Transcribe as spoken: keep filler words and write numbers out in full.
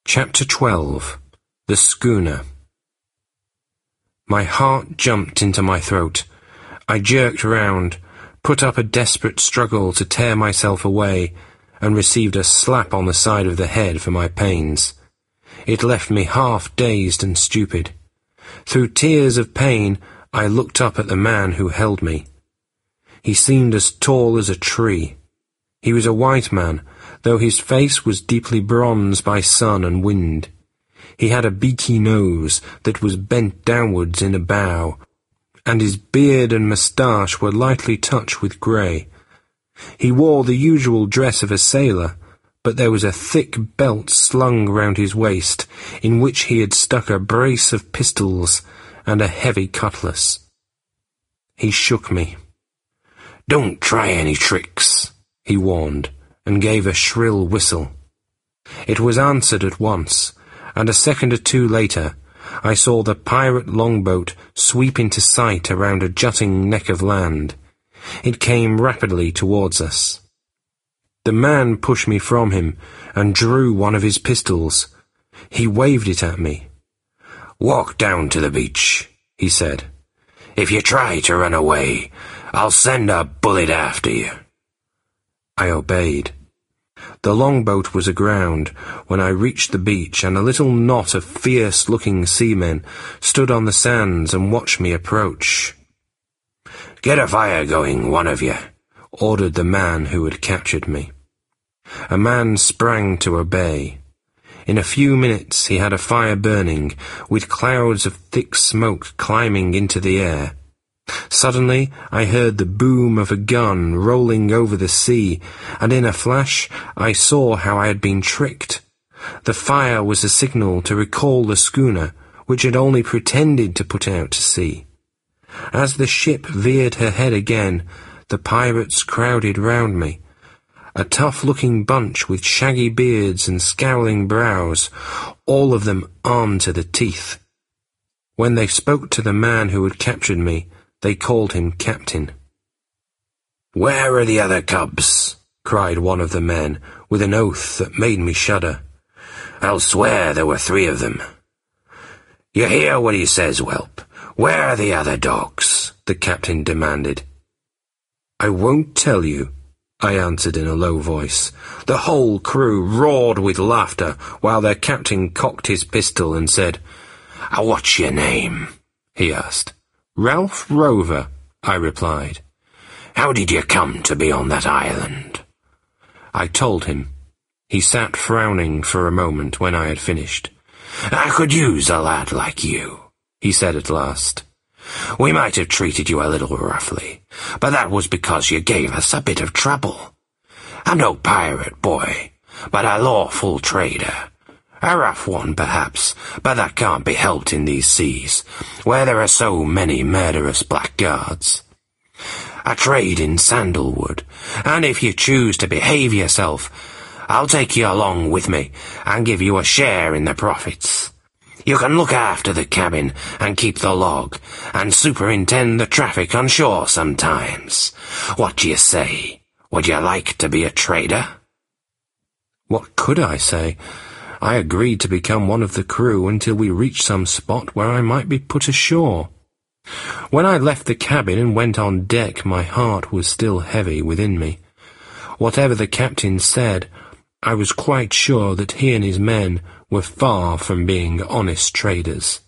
Chapter twelve. The Schooner. My heart jumped into my throat. I jerked round, put up a desperate struggle to tear myself away, and received a slap on the side of the head for my pains. It left me half dazed and stupid. Through tears of pain, I looked up at the man who held me. He seemed as tall as a tree. He was a white man, though his face was deeply bronzed by sun and wind. He had a beaky nose that was bent downwards in a bow, and his beard and moustache were lightly touched with grey. He wore the usual dress of a sailor, but there was a thick belt slung round his waist, in which he had stuck a brace of pistols and a heavy cutlass. He shook me. "Don't try any tricks," he warned, and gave a shrill whistle. It was answered at once, and a second or two later I saw the pirate longboat sweep into sight around a jutting neck of land. It came rapidly towards us. The man pushed me from him and drew one of his pistols. He waved it at me. "Walk down to the beach," he said. "If you try to run away, I'll send a bullet after you." I obeyed. The longboat was aground when I reached the beach, and a little knot of fierce-looking seamen stood on the sands and watched me approach. "Get a fire going, one of you," ordered the man who had captured me. A man sprang to obey. In a few minutes he had a fire burning, with clouds of thick smoke climbing into the air. Suddenly I heard the boom of a gun rolling over the sea, and in a flash I saw how I had been tricked. The fire was a signal to recall the schooner, which had only pretended to put out to sea. As the ship veered her head again, the pirates crowded round me, a tough-looking bunch with shaggy beards and scowling brows, all of them armed to the teeth. When they spoke to the man who had captured me, they called him Captain. "Where are the other cubs?" cried one of the men, with an oath that made me shudder. "I'll swear there were three of them." "You hear what he says, whelp? Where are the other dogs?" the captain demanded. "I won't tell you," I answered in a low voice. The whole crew roared with laughter, while their captain cocked his pistol and said, "What's your name?" he asked. "Ralph Rover," I replied. "How did you come to be on that island?" I told him. He sat frowning for a moment when I had finished. "I could use a lad like you," he said at last. "We might have treated you a little roughly, but that was because you gave us a bit of trouble. I'm no pirate, boy, but a lawful trader. A rough one, perhaps, but that can't be helped in these seas, where there are so many murderous blackguards. I trade in sandalwood, and if you choose to behave yourself, I'll take you along with me and give you a share in the profits. You can look after the cabin and keep the log, and superintend the traffic on shore sometimes. What do you say? Would you like to be a trader?" What could I say? I agreed to become one of the crew until we reached some spot where I might be put ashore. When I left the cabin and went on deck, my heart was still heavy within me. Whatever the captain said, I was quite sure that he and his men were far from being honest traders.